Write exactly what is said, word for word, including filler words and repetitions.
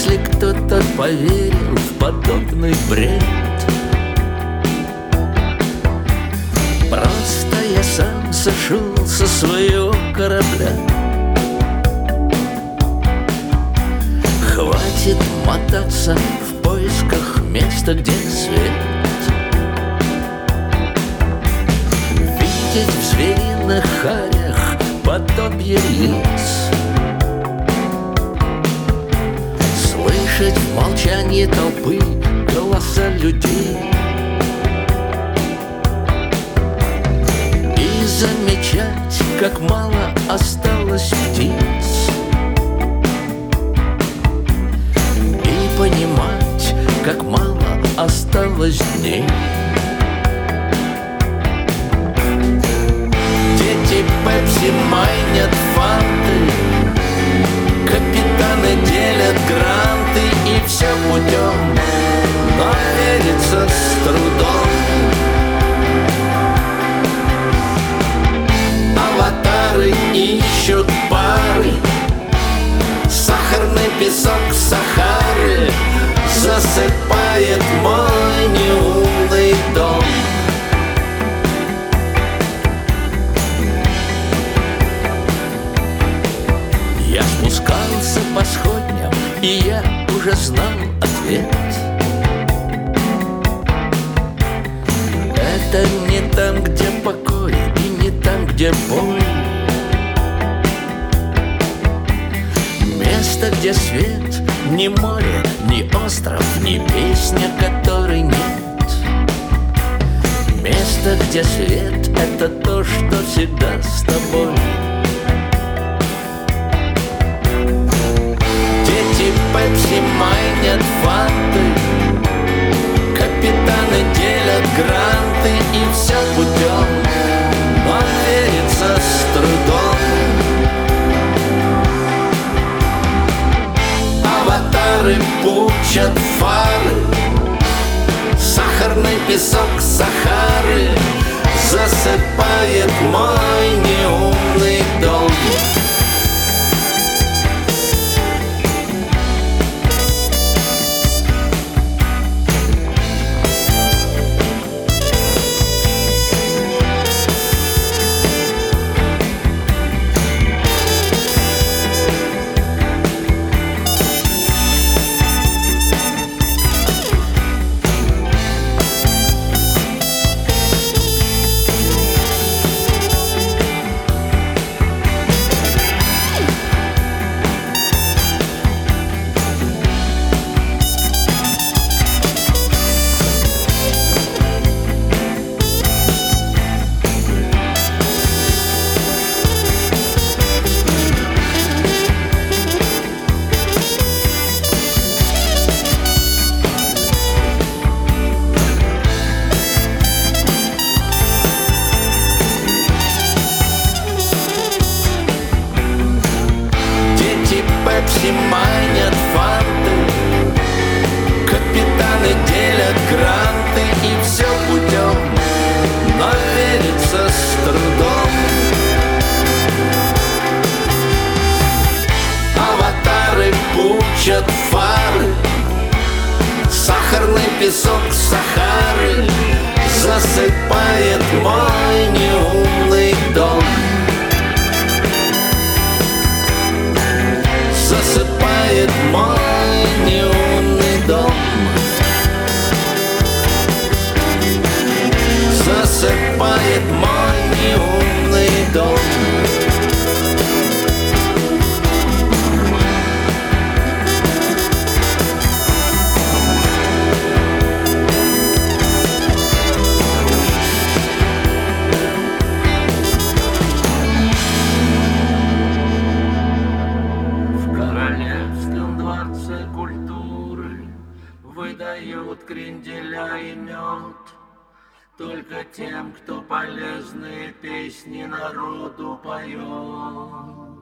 Если кто-то поверил в подобный бред, просто я сам сошел со своего корабля. Хватит мотаться в поисках места, где свет, видеть в звериных харях подобие лиц, слышать в молчании толпы голоса людей и замечать, как мало осталось птиц, и понимать, как мало осталось дней. Дети Пепси майнят фанты, капитаны делят гранты, и все путем, но верится с трудом. Аватары ищут пары, сахарный песок Сахары засыпает мой неумный дом. Я спускался по сходням, и я уже знал ответ. Это не там, где покой, и не там, где боль. Место, где свет, ни море, ни остров, ни песня, которой нет. Место, где свет, это то, что всегда с тобой. Дети Пепси майнят фанты, капитаны делят гранты, и все путем, но верится с трудом. Аватары пучат фары, сахарный песок Сахары засыпает мой неумный дом. Пепси майнят фанты, капитаны делят гранты, и все путем, но верится с трудом. Аватары пучат фары, сахарный песок Сахары засыпает мой неумный дом. Засыпает мой неумный дом. Засыпает мой неумный дом. Выдают кренделя и мед только тем, кто полезные песни народу поет.